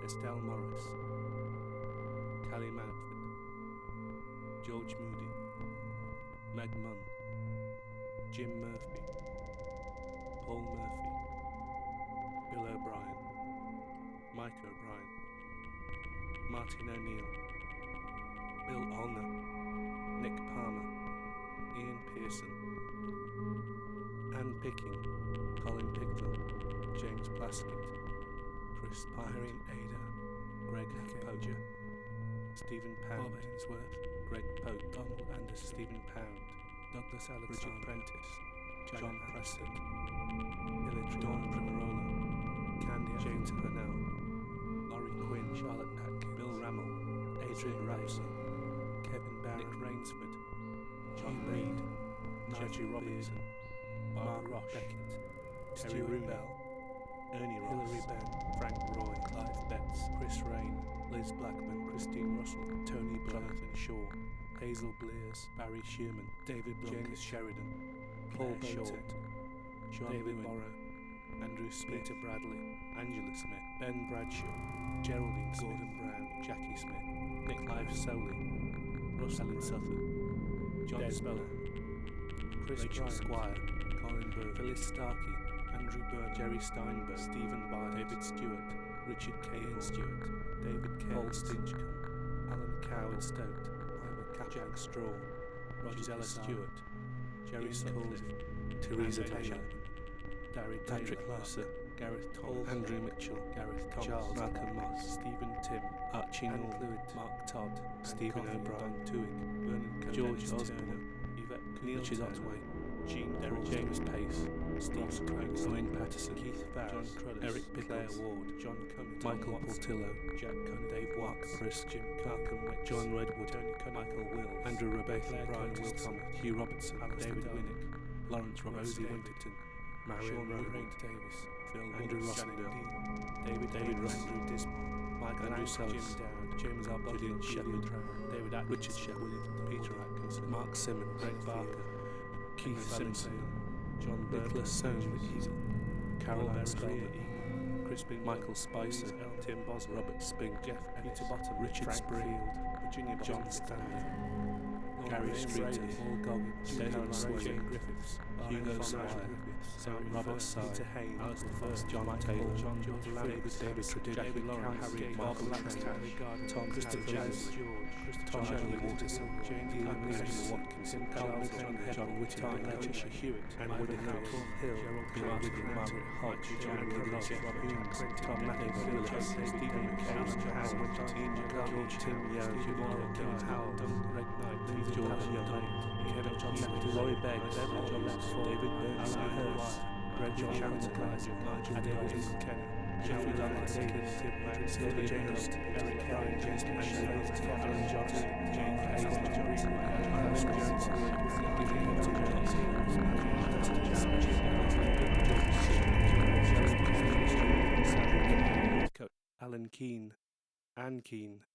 Estelle Morris, Callie Mountford, George Moody, Meg Munn, Jim Murphy, Paul Murphy, Bill O'Brien, Mike O'Brien, Martin O'Neill, Bill Olner, Nick Palmer, Ian Pearson, Anne Picking, Colin Pickville, James Plaskett, Chris Pine, Irene Ada, Greg Poger, Stephen Pound, Bob Ainsworth, Greg Pope, Donald Anderson, Stephen Pound, Douglas Alexander, Richard Prentice, John Preston, Dawn Primarola, Candy James Purnell, Laurie Quinn, Charlotte Atkins, Bill Rammel, Adrian Ramsey, Kevin Barron, Nick Rainsford, John Reed, Nigel Robinson, Mark Beckett, Terry Rooney, Ernie Ross, Hilary Benn, Frank Roy, Clive Betts, Chris Rain, Liz Blackman, Christine Russell, Tony Jonathan Shaw, Hazel Blears, Barry Sherman, David James Sheridan, Paul Short, Sean David Morrow, Andrew Smith, Peter Bradley, Angela Smith, Ben Bradshaw, Geraldine Gordon Brown, Jackie Smith, Nick Clive Soley, Russell Suther, John Spellman, Chris Rachel Squire, Colin Burke, Phyllis Starkey, Andrew Byrne, Jerry Steinberg, Stephen Bard, David Stewart, Richard K. Stewart, David K. Paul Stinchcombe, Alan Coward Stote, Ivor Jack Straw, Roger Ella Stewart, Jerry Sutcliffe, Teresa Taylor, Darry Patrick Mercer, Gareth Tom, Andrew Mitchell, Gareth Thomas, Charles Malcolm Moss, Stephen Tim, Archie Cluitt, Mark Todd, Stephen O'Brien, Tuig, Vernon Cohen, George Osborne, Yvette Neil Otway, Jean Derrick, James Pace, Steve Cranks, Owen Patterson, Keith Farris, John Crudup, Eric Pickles, Claire Ward, John Cummings, Michael Portillo, Jack Cunningham, Dave Walk, Chris, Jim Malcolm Wicks, John Redwood, Tony Cunningham, Michael Wills, Andrew Rebecca, Brian Wilson, Hugh Robertson, David Winnick, Lawrence Rosie Winterton, Marion Rowan Davis, Phil Andrew Rossendale, David Ross, Andrew Dismal, Michael Andrew Sellers, Jim Dowd, James Arbor, Gideon Shepard, David Atkinson, Richard Shepard, Peter Atkinson, Mark Simmons, Greg Barker, Keith Simpson, John Nicholas Soames, Caroline Spelman, Crispin, Michael Spicer, Tim Boswell, Robert Spink, Jeff Peter Bottom, Richard Springfield, Virginia John Stanley, Gary Streeter, Paul Goggins, David Jane Griffiths, Hugo Sawyer, Robert Sy, Peter Haynes, Alistair First, John Taylor, John David Tradition, David Lawrence, Harry Mark Laxton, Tom Christopher Jones, Tom Shirley Waterson, James Watkinson, Charles John Whittington, Patricia Hewitt, and Woody House, Hill, Margaret Hodge, John Ross, Tom Matthews, Willis, Stephen McKay, Howard, George Tim Young, Kevin Howell, Greg Knight, George Young, Kevin Johnson, Roy Beggs, David Burns, Greg John Nigel David Kenny, Jeffrey Douglas, Silver James, Eric Ryan, James Alan Johnson, Jane Hayes, Alan Keane, Anne Keane,